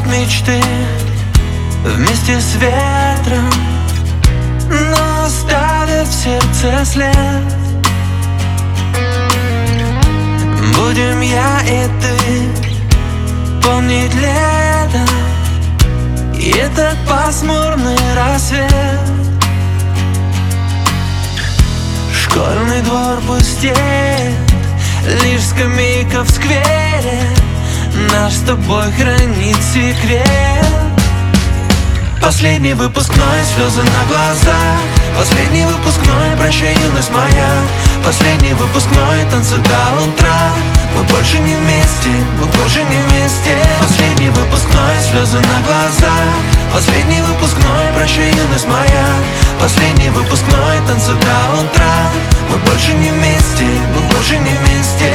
мечты вместе с ветром, но оставят в сердце след. Будем я и ты помнить лето и этот пасмурный рассвет. Школьный двор пустеет, лишь скамейка в сквере наш с тобой хранит секрет. Последний выпускной, слезы на глазах. Последний выпускной, прощай, юность моя. Последний выпускной, танцы до утра. Мы больше не вместе, мы больше не вместе. Последний выпускной, слезы на глазах. Последний выпускной, прощай, юность моя. Последний выпускной, танцы до утра. Мы больше не вместе, мы больше не вместе.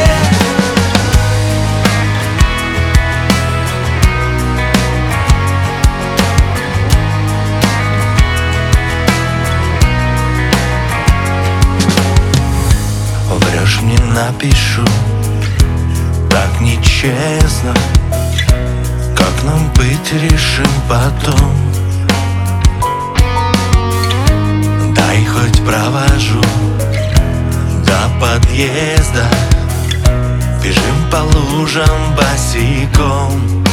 Врешь, мне напишу, так нечестно. Как нам быть, решим потом. Дай хоть провожу до подъезда. Бежим по лужам босиком.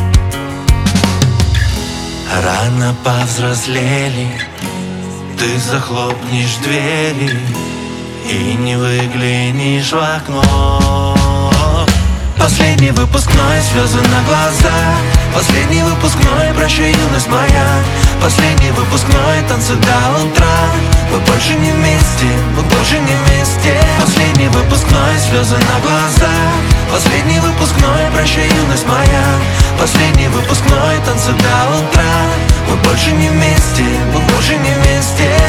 Рано повзрослели, ты захлопнешь двери и не выглянешь в окно. Последний выпускной, слезы на глазах. Последний выпускной, прощай, юность моя. Последний выпускной, танцы до утра. Мы больше не вместе, мы больше не вместе. Последний выпускной, слезы на глазах. Последний выпускной, прощай, юность моя. Последний выпускной, танцы до утра. Мы больше не вместе, мы больше не вместе.